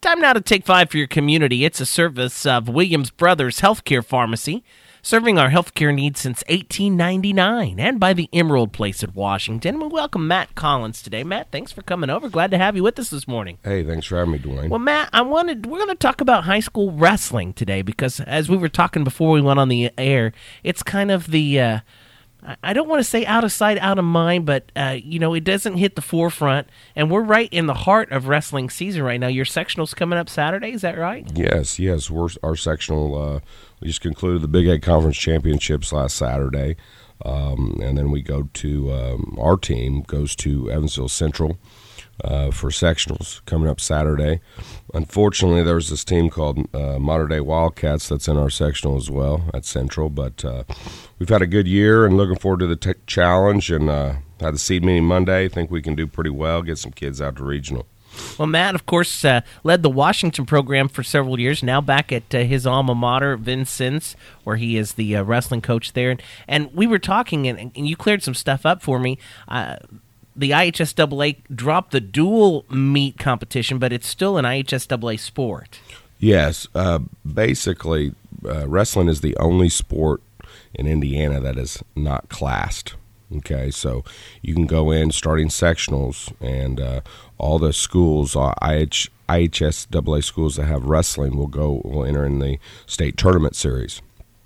time now to take 5 for your community. It's a service of Williams Brothers Healthcare Pharmacy, serving our healthcare needs since 1899, and by the Emerald Place at Washington. We welcome Matt Collins today. Matt, thanks for coming over. Glad to have you with us this morning. Hey, thanks for having me, Dwayne. Well, Matt, we're going to talk about high school wrestling today because, as we were talking before we went on the air, it's kind of the I don't want to say out of sight, out of mind, but, it doesn't hit the forefront. And we're right in the heart of wrestling season right now. Your sectional's coming up Saturday, is that right? Yes. Our sectional, we just concluded the Big 8 Conference Championships last Saturday. And then we go to, our team goes to Evansville Central for sectionals coming up Saturday. Unfortunately, there's this team called Modern Day Wildcats that's in our sectional as well at Central. But we've had a good year and looking forward to the challenge, and had the seed meeting Monday. I think we can do pretty well, get some kids out to regional. Well, Matt, of course, led the Washington program for several years, now back at his alma mater, Vincennes, where he is the wrestling coach there. And we were talking, and you cleared some stuff up for me. The IHSAA dropped the dual meet competition, but it's still an IHSAA sport. Yes. Basically, wrestling is the only sport in Indiana that is not classed. Okay, so you can go in starting sectionals, and all the schools, IHSAA schools that have wrestling will enter in the state tournament series.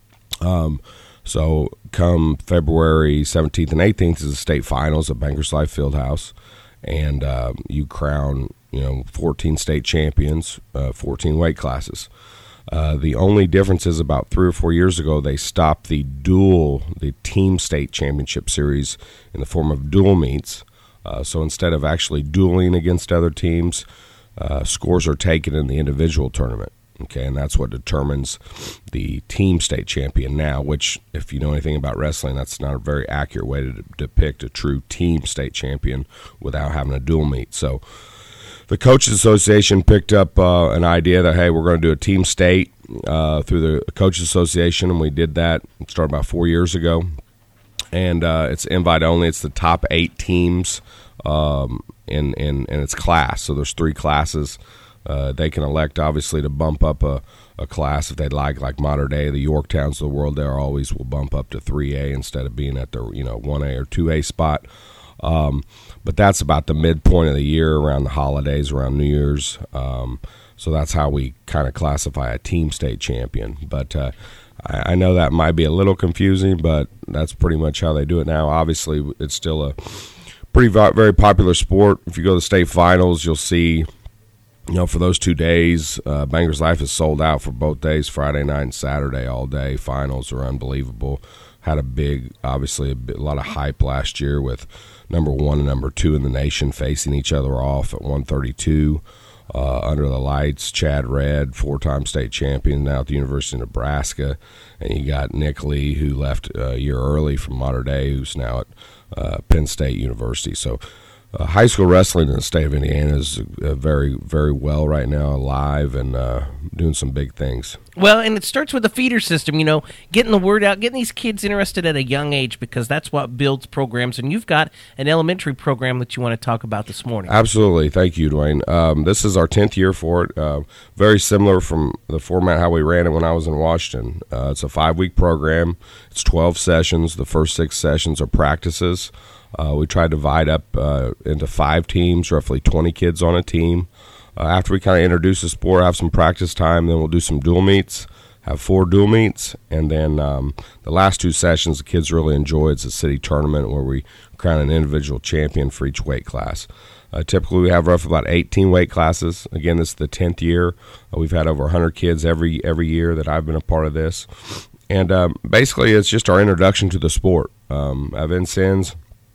So come February 17th and 18th is the state finals at Bankers Life Fieldhouse, and you crown 14 state champions, 14 weight classes. The only difference is about 3 or 4 years ago they stopped the team state championship series in the form of dual meets. So instead of actually dueling against other teams, scores are taken in the individual tournament. Okay, and that's what determines the team state champion now, which, if you know anything about wrestling, that's not a very accurate way to depict a true team state champion without having a dual meet. So the Coaches Association picked up an idea that, hey, we're going to do a team state through the Coaches Association, and we did that. It started about 4 years ago. And it's invite only. It's the top 8 teams in its class. So there's 3 classes. They can elect, obviously, to bump up a class if they'd like modern day. The Yorktowns of the world there always will bump up to 3A instead of being at the 1A or 2A spot. But that's about the midpoint of the year, around the holidays, around New Year's. So that's how we kind of classify a team state champion. But I know that might be a little confusing, but that's pretty much how they do it now. Obviously, it's still a very popular sport. If you go to the state finals, you'll see, for those 2 days, Bankers Life is sold out for both days, Friday night and Saturday all day. Finals are unbelievable. Had a lot of hype last year with number 1 and number 2 in the nation facing each other off at 132 under the lights. Chad Redd, 4-time state champion, now at the University of Nebraska. And you got Nick Lee, who left a year early from Modern Day, who's now at Penn State University. So high school wrestling in the state of Indiana is very, very well right now, alive and doing some big things. Well, and it starts with the feeder system, getting the word out, getting these kids interested at a young age, because that's what builds programs. And you've got an elementary program that you want to talk about this morning. Absolutely. Thank you, Dwayne. This is our 10th year for it. Very similar from the format how we ran it when I was in Washington. It's a 5-week program. It's 12 sessions. The first 6 sessions are practices. We try to divide up into 5 teams, roughly 20 kids on a team. After we kind of introduce the sport, have some practice time, then we'll do some dual meets, have 4 dual meets, and then the last 2 sessions the kids really enjoy. It's a city tournament where we crown an individual champion for each weight class. Typically, we have roughly about 18 weight classes. Again, this is the 10th year. We've had over 100 kids every year that I've been a part of this. And basically, it's just our introduction to the sport. At Vincennes,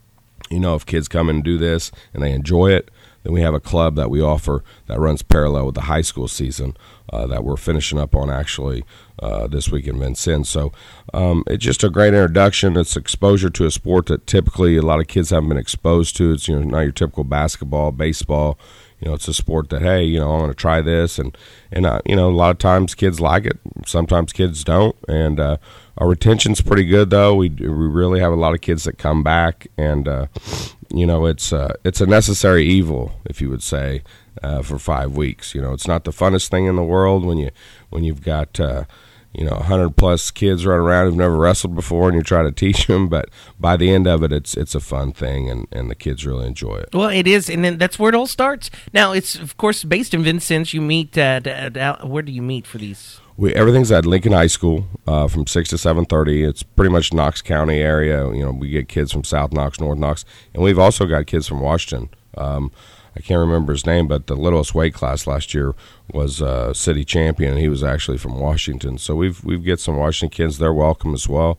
if kids come and do this and they enjoy it, then we have a club that we offer that runs parallel with the high school season that we're finishing up on actually this week in Vincennes. So it's just a great introduction. It's exposure to a sport that typically a lot of kids haven't been exposed to. It's not your typical basketball, baseball. it's a sport that, hey, I'm going to try this, and a lot of times kids like it, sometimes kids don't, and our retention's pretty good though. We really have a lot of kids that come back, and it's a necessary evil, if you would say, for 5 weeks. It's not the funnest thing in the world when you've got 100 plus kids running around who've never wrestled before, and you try to teach them. But by the end of it, it's a fun thing, and the kids really enjoy it. Well, it is, and then that's where it all starts. Now, it's of course based in Vincennes. You meet where do you meet for these? Everything's at Lincoln High School from 6 to 7:30. It's pretty much Knox County area. We get kids from South Knox, North Knox, and we've also got kids from Washington. I can't remember his name, but the littlest weight class last year was city champion, and he was actually from Washington. So we've get some Washington kids. They're welcome as well.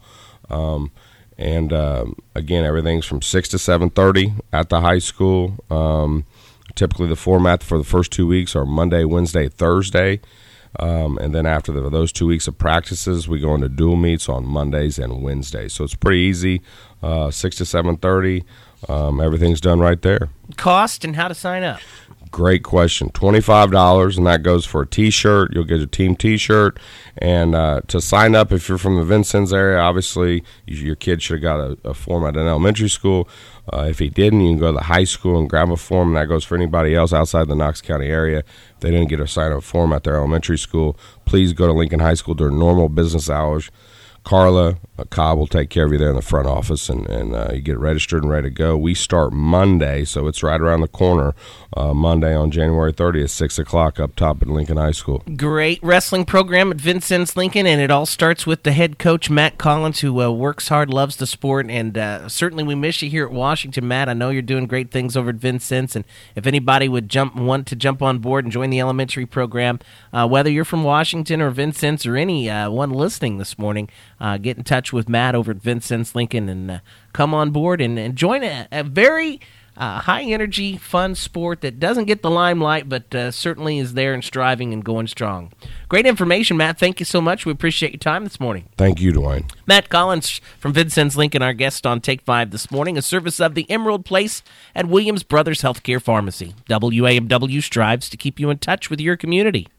Again, everything's from 6 to 7:30 at the high school. Typically, the format for the first 2 weeks are Monday, Wednesday, Thursday. And then after those 2 weeks of practices, we go into dual meets on Mondays and Wednesdays. So it's pretty easy, 6 to 7:30. Everything's done right there. Cost and how to sign up? Great question. $25, and that goes for a T-shirt. You'll get a team T-shirt. And to sign up, if you're from the Vincennes area, obviously your kid should have got a form at an elementary school. If he didn't, you can go to the high school and grab a form, and that goes for anybody else outside the Knox County area. If they didn't get a sign-up form at their elementary school, please go to Lincoln High School during normal business hours. Carla Cobb will take care of you there in the front office, and you get registered and ready to go. We start Monday, so it's right around the corner. Monday on January 30th, 6 o'clock up top at Lincoln High School. Great wrestling program at Vincennes Lincoln, and it all starts with the head coach, Matt Collins, who works hard, loves the sport, and certainly we miss you here at Washington, Matt. I know you're doing great things over at Vincennes, and if anybody would want to jump on board and join the elementary program, whether you're from Washington or Vincennes or anyone listening this morning, get in touch with Matt over at Vincennes Lincoln and come on board and join a very high-energy, fun sport that doesn't get the limelight, but certainly is there and striving and going strong. Great information, Matt. Thank you so much. We appreciate your time this morning. Thank you, Dwayne. Matt Collins from Vincennes Lincoln, our guest on Take 5 this morning, a service of the Emerald Place at Williams Brothers Healthcare Pharmacy. WAMW strives to keep you in touch with your community.